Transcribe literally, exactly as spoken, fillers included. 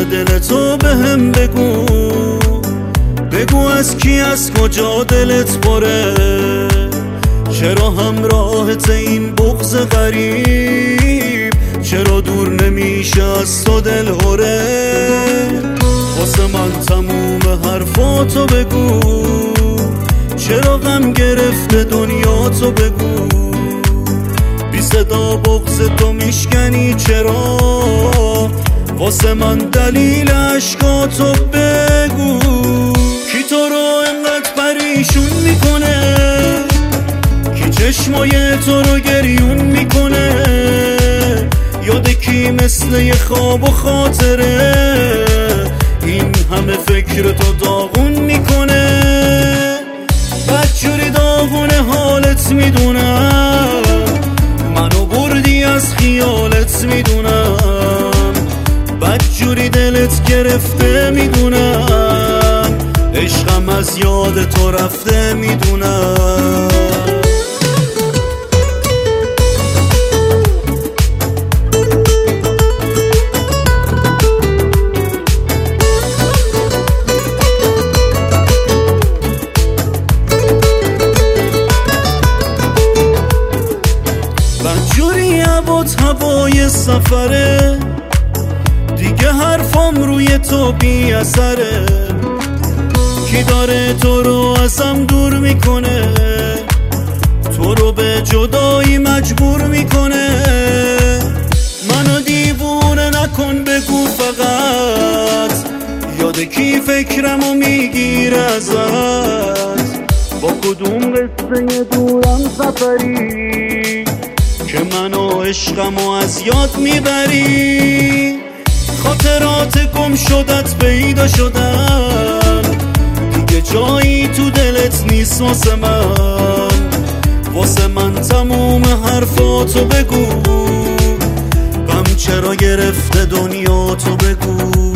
دل تو به هم بگو، بگو از کی از کجا دلت پره، چرا همراهت این بغض غریب، چرا دور نمیشه از تو دل هره. واسه من تموم حرفاتو بگو، چرا غم گرفته دنیاتو بگو، بی صدا بغض تو میشکنی چرا، واسه من دلیل عشقاتو بگو. کی تو رو انقدر پریشون میکنه، کی چشمای تو رو گریون میکنه، یاد کی مثل یه خواب و خاطره، این همه فکر تو داغون میکنه. بدجوری داغونه حالت میدونم، منو بردی از خیالت میدونم، بدجوری دلت گرفته میدونم، عشقم از یاد تو رفته میدونم. بدجوری عباد هوای سفره، دیگه حرفام روی تو بی اثره، کی داره تو رو ازم دور میکنه، تو رو به جدایی مجبور میکنه. منو دیوونه نکن بگو فقط، یاد کی فکرمو میگیره ازت، با کدوم قصه دورم سفری که منو عشقمو از یاد میبری. خاطرات گم شدت پیدا شدن، دیگه جایی تو دلت نیست واسه من، واسه من تموم حرفاتو بگو، غم چرا گرفته دنیا تو بگو.